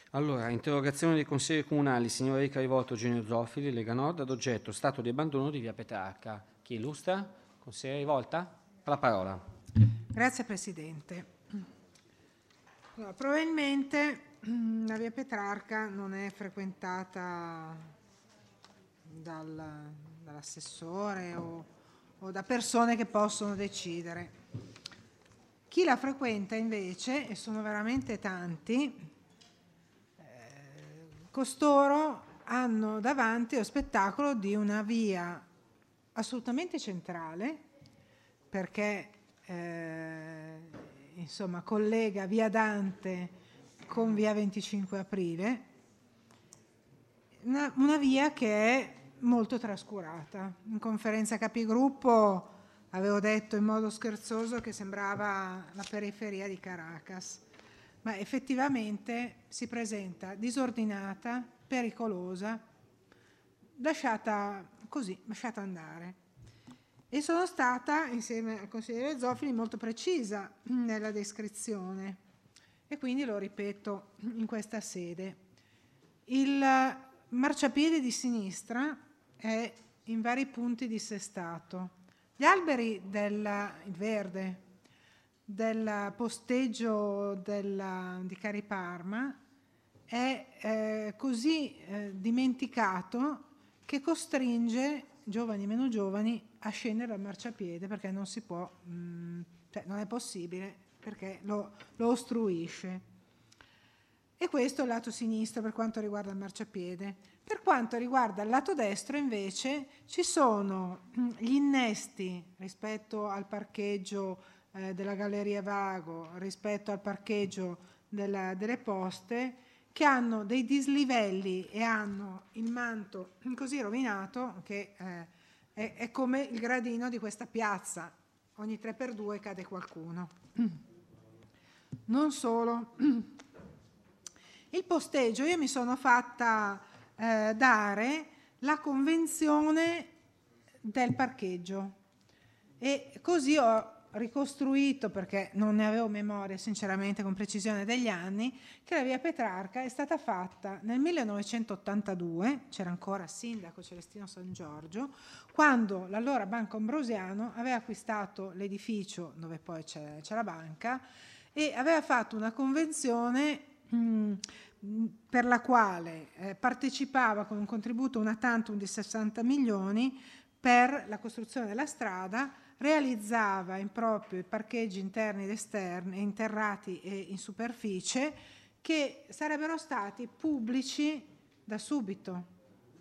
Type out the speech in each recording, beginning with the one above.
Allora, interrogazione dei consigli comunali, signora Erika Rivolto, Eugenio Zofili, Lega Nord, ad oggetto stato di abbandono di via Petrarca. Chi illustra? Consigliere Rivolta? Ha la parola. Grazie Presidente. Allora, probabilmente la via Petrarca non è frequentata dall'assessore o da persone che possono decidere. Chi la frequenta invece, e sono veramente tanti, costoro hanno davanti lo spettacolo di una via assolutamente centrale, perché insomma collega via Dante con via 25 aprile, una via che è molto trascurata. In conferenza capigruppo avevo detto in modo scherzoso che sembrava la periferia di Caracas, ma effettivamente si presenta disordinata, pericolosa, lasciata così, lasciata andare. E sono stata, insieme al consigliere Zofili, molto precisa nella descrizione e quindi lo ripeto in questa sede. Il marciapiede di sinistra è in vari punti dissestato. Gli alberi il verde del posteggio di Cariparma è così dimenticato che costringe giovani e meno giovani a scendere dal marciapiede, perché non si può, cioè non è possibile, perché lo ostruisce. E questo è il lato sinistro per quanto riguarda il marciapiede. Per quanto riguarda il lato destro invece ci sono gli innesti rispetto al parcheggio della Galleria Vago, rispetto al parcheggio delle poste, che hanno dei dislivelli e hanno il manto così rovinato che è come il gradino di questa piazza. Ogni 3x2 cade qualcuno. Non solo. Il posteggio, io mi sono fatta dare la convenzione del parcheggio e così ho ricostruito, perché non ne avevo memoria sinceramente con precisione degli anni, che la via Petrarca è stata fatta nel 1982, c'era ancora sindaco Celestino San Giorgio, quando l'allora Banco Ambrosiano aveva acquistato l'edificio dove poi c'è la banca e aveva fatto una convenzione per la quale partecipava con un contributo una tantum di 60 milioni per la costruzione della strada, realizzava in proprio i parcheggi interni ed esterni, interrati e in superficie, che sarebbero stati pubblici da subito.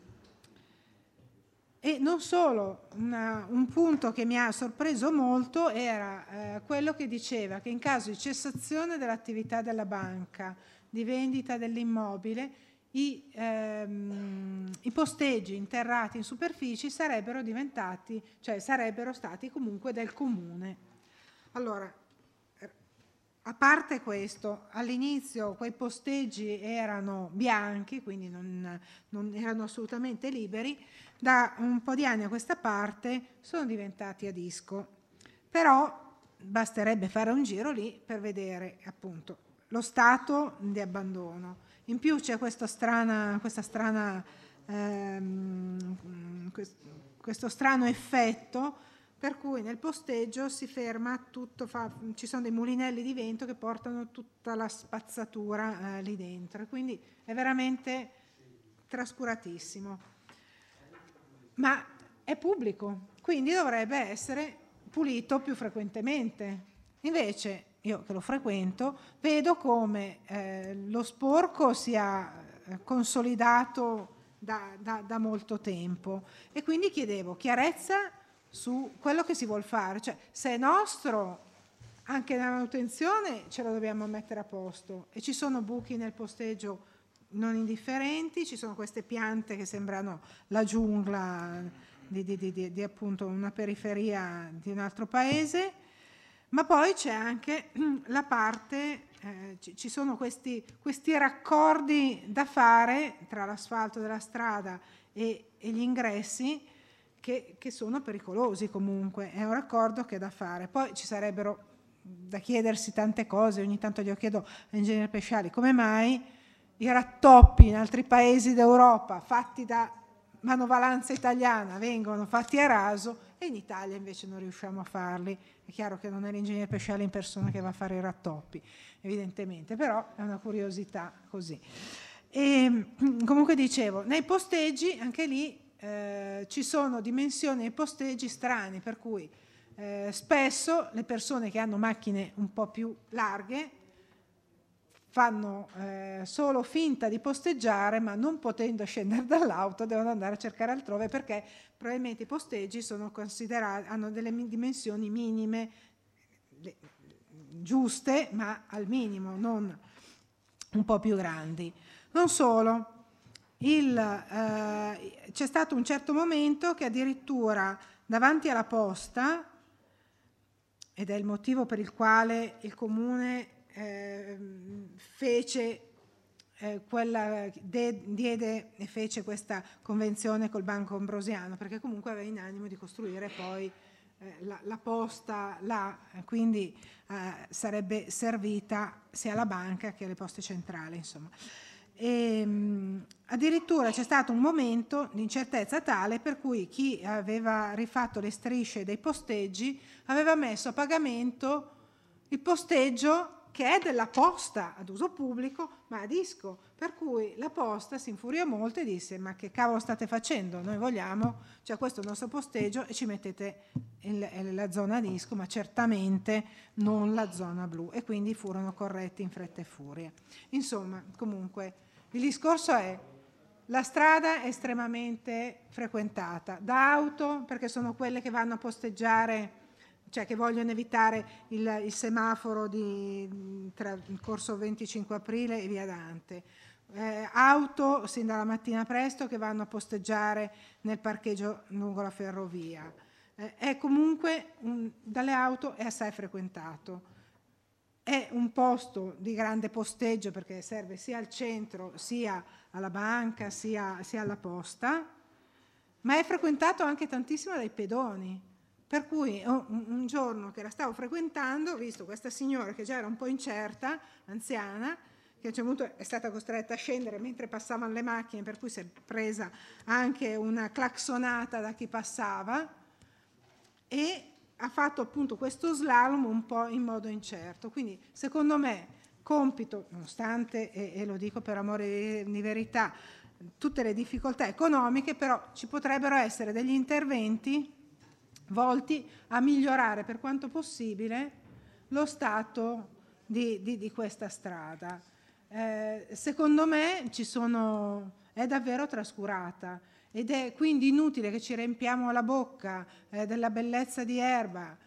E non solo, un punto che mi ha sorpreso molto era quello che diceva che in caso di cessazione dell'attività della banca, di vendita dell'immobile, i posteggi interrati in superfici sarebbero diventati, cioè sarebbero stati comunque del comune. Allora, a parte questo, all'inizio quei posteggi erano bianchi, quindi non erano assolutamente liberi, da un po' di anni a questa parte sono diventati a disco. Però basterebbe fare un giro lì per vedere appunto lo stato di abbandono. In più c'è questo strano effetto per cui nel posteggio si ferma tutto, ci sono dei mulinelli di vento che portano tutta la spazzatura lì dentro, quindi è veramente trascuratissimo. Ma è pubblico, quindi dovrebbe essere pulito più frequentemente. Invece io che lo frequento vedo come lo sporco sia consolidato da molto tempo e quindi chiedevo chiarezza su quello che si vuol fare, cioè se è nostro anche nella manutenzione ce lo dobbiamo mettere a posto e ci sono buchi nel posteggio non indifferenti, ci sono queste piante che sembrano la giungla di appunto una periferia di un altro paese, ma poi c'è anche la parte, ci sono questi raccordi da fare tra l'asfalto della strada e gli ingressi che sono pericolosi comunque, è un raccordo che è da fare. Poi ci sarebbero da chiedersi tante cose, ogni tanto glielo chiedo all'ingegnere Pesciali, come mai i rattoppi in altri paesi d'Europa fatti da manovalanza italiana vengono fatti a raso e in Italia invece non riusciamo a farli. È chiaro che non è l'ingegnere Pesciali in persona che va a fare i rattoppi, evidentemente, però è una curiosità così. E comunque dicevo, nei posteggi anche lì ci sono dimensioni e posteggi strani, per cui spesso le persone che hanno macchine un po' più larghe fanno solo finta di posteggiare, ma non potendo scendere dall'auto devono andare a cercare altrove, perché probabilmente i posteggi sono considerati, hanno delle dimensioni minime giuste, ma al minimo, non un po' più grandi. Non solo, c'è stato un certo momento che addirittura davanti alla posta, ed è il motivo per il quale il comune diede e fece questa convenzione col Banco Ambrosiano, perché comunque aveva in animo di costruire poi la posta là, quindi sarebbe servita sia alla banca che alle poste centrali, insomma. Addirittura c'è stato un momento di incertezza tale per cui chi aveva rifatto le strisce dei posteggi aveva messo a pagamento il posteggio che è della posta ad uso pubblico, ma a disco, per cui la posta si infuriò molto e disse: ma che cavolo state facendo? Noi vogliamo, cioè questo è il nostro posteggio e ci mettete la zona a disco, ma certamente non la zona blu, e quindi furono corretti in fretta e furia. Insomma, comunque il discorso è: la strada è estremamente frequentata da auto, perché sono quelle che vanno a posteggiare, cioè che vogliono evitare il semaforo tra il corso 25 aprile e via Dante, auto sin dalla mattina presto che vanno a posteggiare nel parcheggio lungo la ferrovia. È comunque dalle auto è assai frequentato. È un posto di grande posteggio perché serve sia al centro, sia alla banca, sia alla posta, ma è frequentato anche tantissimo dai pedoni. Per cui un giorno che la stavo frequentando ho visto questa signora che già era un po' incerta, anziana, che a un certo punto è stata costretta a scendere mentre passavano le macchine, per cui si è presa anche una claxonata da chi passava e ha fatto appunto questo slalom un po' in modo incerto. Quindi secondo me compito, nonostante, e lo dico per amore di verità, tutte le difficoltà economiche, però ci potrebbero essere degli interventi volti a migliorare per quanto possibile lo stato di questa strada. Secondo me è davvero trascurata ed è quindi inutile che ci riempiamo la bocca della bellezza di Erba,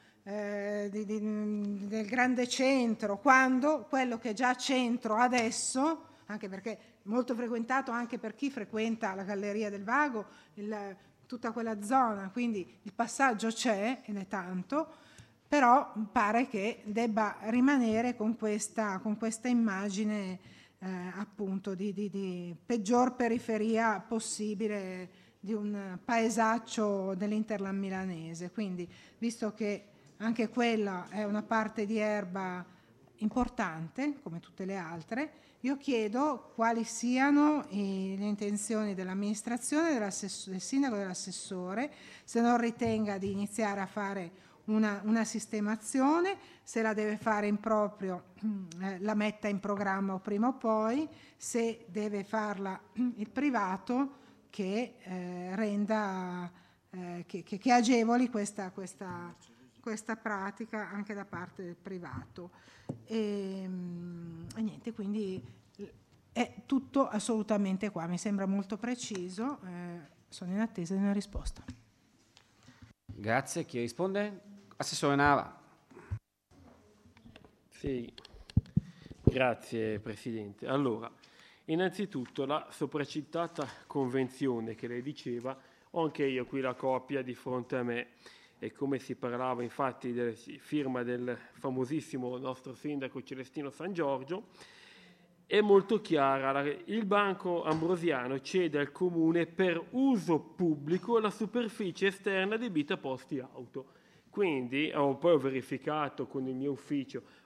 del grande centro, quando quello che è già centro adesso, anche perché molto frequentato anche per chi frequenta la Galleria del Vago, tutta quella zona, quindi il passaggio c'è ed è tanto, però pare che debba rimanere con questa immagine appunto di peggior periferia possibile di un paesaccio dell'Interland milanese. Quindi, visto che anche quella è una parte di Erba importante, come tutte le altre, io chiedo quali siano le intenzioni dell'amministrazione, del sindaco e dell'assessore, se non ritenga di iniziare a fare una sistemazione, se la deve fare in proprio la metta in programma o prima o poi, se deve farla il privato che renda, che agevoli questa pratica anche da parte del privato. E niente, quindi è tutto assolutamente qua, mi sembra molto preciso, sono in attesa di una risposta. Grazie, chi risponde? Assessore Nava. Sì, grazie Presidente. Allora, innanzitutto la sopracitata convenzione che lei diceva, ho anche io qui la copia di fronte a me, e come si parlava infatti della firma del famosissimo nostro sindaco Celestino San Giorgio, è molto chiara. Il Banco Ambrosiano cede al Comune per uso pubblico la superficie esterna adibita a posti auto. Quindi, poi ho verificato con il mio ufficio,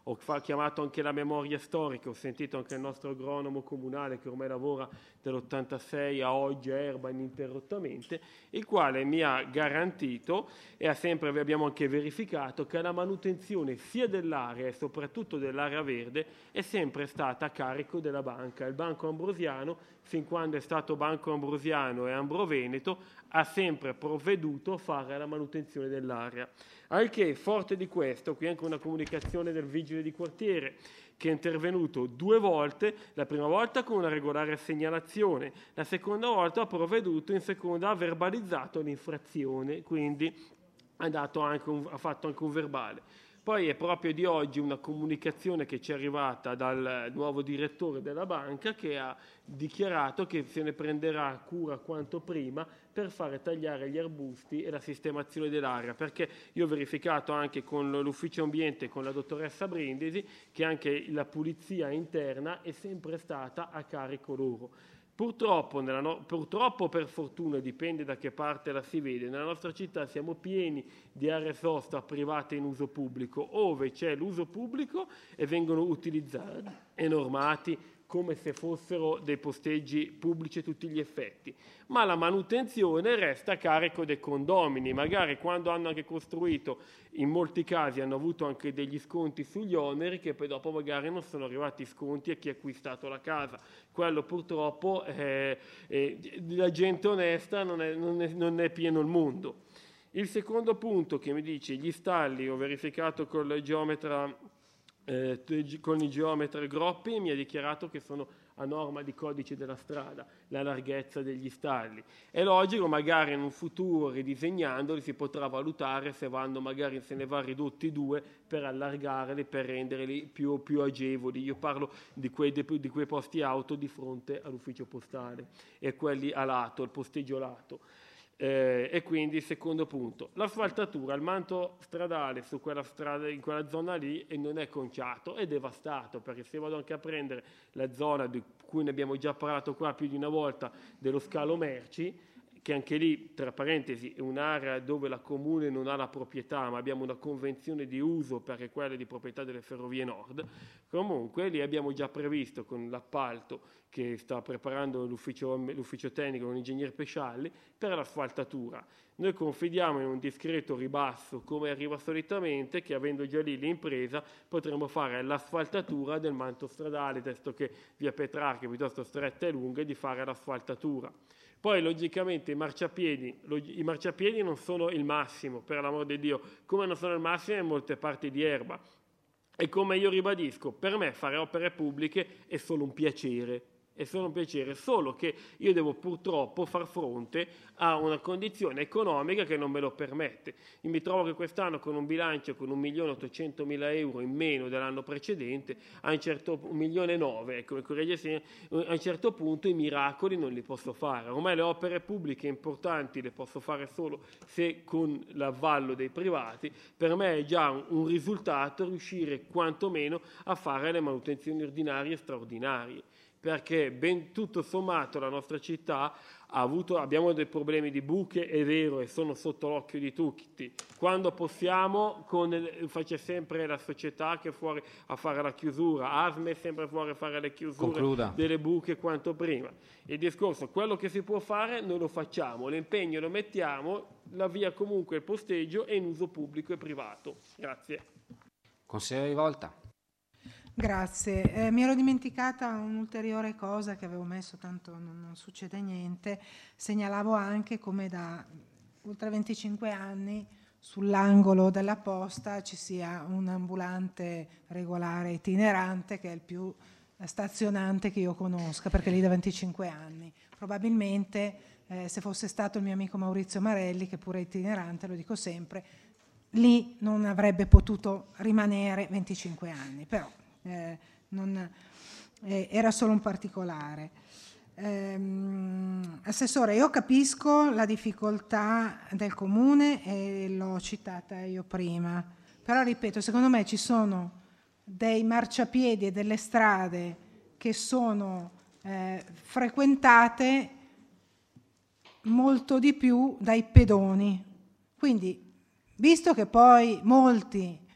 ho chiamato anche la memoria storica, ho sentito anche il nostro agronomo comunale che ormai lavora dall'86 a oggi a Erba ininterrottamente, il quale mi ha garantito e abbiamo anche verificato che la manutenzione sia dell'area e soprattutto dell'area verde è sempre stata a carico della banca. Il Banco Ambrosiano, fin quando è stato Banco Ambrosiano e Ambroveneto, ha sempre provveduto a fare la manutenzione dell'area. Anche forte di questo, qui anche una comunicazione del vigile di quartiere che è intervenuto 2 volte, la prima volta con una regolare segnalazione, la seconda volta ha provveduto, in seconda ha verbalizzato l'infrazione, quindi ha fatto anche un verbale. Poi è proprio di oggi una comunicazione che ci è arrivata dal nuovo direttore della banca che ha dichiarato che se ne prenderà cura quanto prima per fare tagliare gli arbusti e la sistemazione dell'area, perché io ho verificato anche con l'ufficio ambiente, con la dottoressa Brindisi, che anche la pulizia interna è sempre stata a carico loro. Purtroppo o per fortuna, dipende da che parte la si vede, nella nostra città siamo pieni di aree sosta private in uso pubblico, ove c'è l'uso pubblico e vengono utilizzati e normati come se fossero dei posteggi pubblici a tutti gli effetti, ma la manutenzione resta a carico dei condomini. Magari quando hanno anche costruito, in molti casi hanno avuto anche degli sconti sugli oneri che poi dopo magari non sono arrivati sconti a chi ha acquistato la casa. Quello purtroppo la gente onesta non è pieno il mondo. Il secondo punto che mi dice gli stalli, ho verificato con il geometra Groppi, mi ha dichiarato che sono a norma di codice della strada la larghezza degli stalli. È logico, magari in un futuro ridisegnandoli si potrà valutare se ne va ridotti 2 per allargarli, per renderli più agevoli. Io parlo di quei posti auto di fronte all'ufficio postale e quelli a lato, il posteggio lato. E quindi secondo punto, l'asfaltatura, il manto stradale su quella strada, in quella zona lì, e non è conciato, è devastato, perché se vado anche a prendere la zona di cui ne abbiamo già parlato qua più di una volta, dello scalo merci, che anche lì, tra parentesi, è un'area dove la comune non ha la proprietà, ma abbiamo una convenzione di uso perché quella è di proprietà delle Ferrovie Nord. Comunque lì abbiamo già previsto con l'appalto che sta preparando l'ufficio tecnico con l'ingegner Pescialli per l'asfaltatura. Noi confidiamo in un discreto ribasso, come arriva solitamente, che avendo già lì l'impresa potremo fare l'asfaltatura del manto stradale, testo che via Petrarca, piuttosto stretta e lunga, di fare l'asfaltatura. Poi logicamente i marciapiedi non sono il massimo, per l'amor di Dio, come non sono il massimo in molte parti di Erba. E come io ribadisco, per me fare opere pubbliche è solo un piacere. Solo che io devo purtroppo far fronte a una condizione economica che non me lo permette. Io mi trovo che quest'anno con un bilancio con 1.800.000 euro in meno dell'anno precedente, a un certo 1.900.000, ecco, a un certo punto i miracoli non li posso fare. Ormai le opere pubbliche importanti le posso fare solo se con l'avvallo dei privati. Per me è già un risultato riuscire quantomeno a fare le manutenzioni ordinarie e straordinarie, perché ben tutto sommato la nostra città abbiamo dei problemi di buche, è vero, e sono sotto l'occhio di tutti. Quando possiamo, faccia sempre la società che è fuori a fare la chiusura, ASME è sempre fuori a fare le chiusure delle buche quanto prima. Il discorso, quello che si può fare noi lo facciamo, l'impegno lo mettiamo, la via comunque il posteggio è in uso pubblico e privato. Grazie. Consigliere Rivolta. Grazie, mi ero dimenticata un'ulteriore cosa che avevo messo, tanto non succede niente. Segnalavo anche come da oltre 25 anni sull'angolo della posta ci sia un ambulante regolare itinerante che è il più stazionante che io conosca, perché lì da 25 anni. Probabilmente se fosse stato il mio amico Maurizio Marelli, che pure è itinerante, lo dico sempre, lì non avrebbe potuto rimanere 25 anni, però era solo un particolare. Assessore, io capisco la difficoltà del comune e l'ho citata io prima, però ripeto, secondo me ci sono dei marciapiedi e delle strade che sono frequentate molto di più dai pedoni, quindi visto che poi molti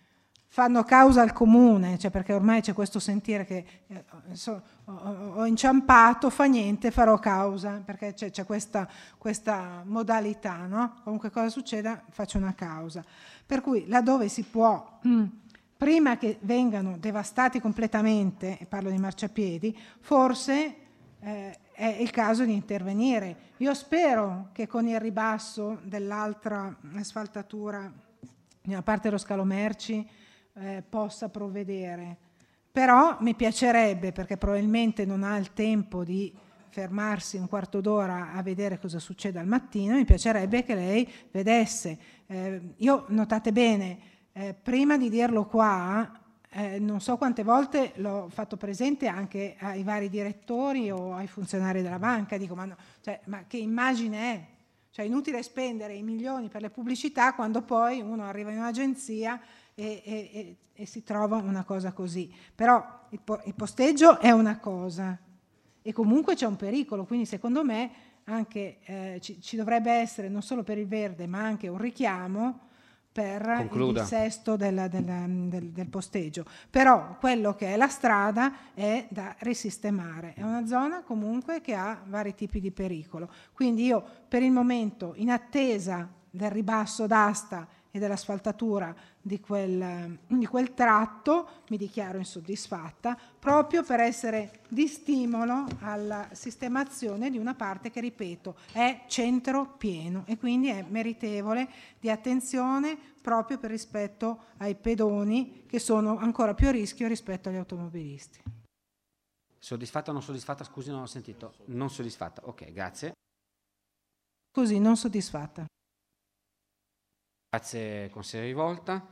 fanno causa al comune, cioè perché ormai c'è questo sentire che ho inciampato, fa niente, farò causa, perché c'è questa modalità, no? Comunque cosa succeda, faccio una causa. Per cui laddove si può, prima che vengano devastati completamente, e parlo di marciapiedi, forse è il caso di intervenire. Io spero che con il ribasso dell'altra asfaltatura, nella parte dello scalo merci, possa provvedere. Però mi piacerebbe, perché probabilmente non ha il tempo di fermarsi un quarto d'ora a vedere cosa succede al mattino, mi piacerebbe che lei vedesse. Io, notate bene, prima di dirlo qua, non so quante volte l'ho fatto presente anche ai vari direttori o ai funzionari della banca, dico ma che immagine è? Cioè inutile spendere i milioni per le pubblicità quando poi uno arriva in un'agenzia e si trova una cosa così. Però il posteggio è una cosa e comunque c'è un pericolo, quindi secondo me anche ci dovrebbe essere non solo per il verde ma anche un richiamo per il dissesto del posteggio. Però quello che è la strada è da risistemare, è una zona comunque che ha vari tipi di pericolo. Quindi io per il momento, in attesa del ribasso d'asta e dell'asfaltatura di quel tratto, mi dichiaro insoddisfatta, proprio per essere di stimolo alla sistemazione di una parte che, ripeto, è centro pieno e quindi è meritevole di attenzione proprio per rispetto ai pedoni, che sono ancora più a rischio rispetto agli automobilisti. Soddisfatta o non soddisfatta? Scusi, non ho sentito. Non soddisfatta. Ok, grazie. Così, non soddisfatta. Grazie, consigliere Rivolta.